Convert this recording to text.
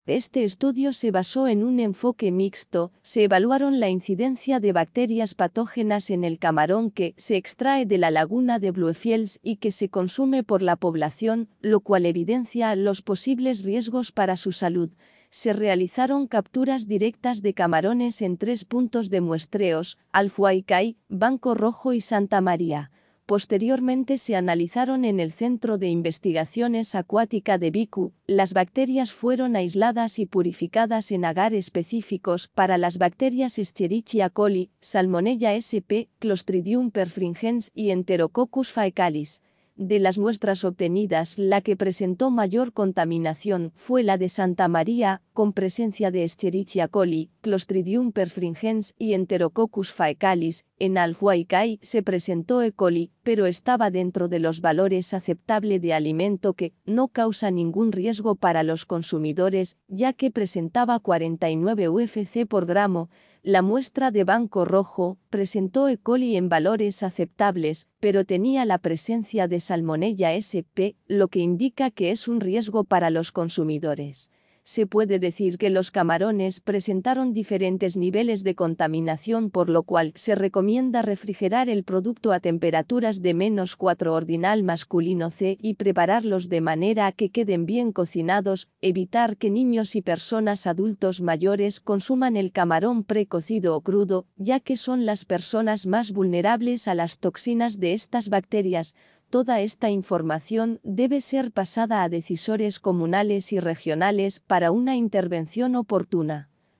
Este estudio se basó en un enfoque mixto, se evaluaron la incidencia de bacterias patógenas en el camarón que se extrae de la laguna de Bluefields y que se consume por la población, lo cual evidencia los posibles riesgos para su salud. Se realizaron capturas directas de camarones en 3 puntos de muestreos, Alfhuaycay, Banco Rojo y Santa María. Posteriormente se analizaron en el Centro de Investigaciones Acuática de Vicu. Las bacterias fueron aisladas y purificadas en agar específicos para las bacterias Escherichia coli, Salmonella sp, Clostridium perfringens y Enterococcus faecalis. De las muestras obtenidas, la que presentó mayor contaminación fue la de Santa María, con presencia de Escherichia coli, Clostridium perfringens y Enterococcus faecalis. En Alfhuaycay se presentó E. coli, pero estaba dentro de los valores aceptables de alimento que no causa ningún riesgo para los consumidores, ya que presentaba 49 UFC por gramo. La muestra de Banco Rojo presentó E. coli en valores aceptables, pero tenía la presencia de Salmonella sp, lo que indica que es un riesgo para los consumidores. Se puede decir que los camarones presentaron diferentes niveles de contaminación, por lo cual se recomienda refrigerar el producto a temperaturas de -4 ordinal masculino C y prepararlos de manera que queden bien cocinados, evitar que niños y personas adultos mayores consuman el camarón precocido o crudo, ya que son las personas más vulnerables a las toxinas de estas bacterias. Toda esta información debe ser pasada a decisores comunales y regionales para una intervención oportuna.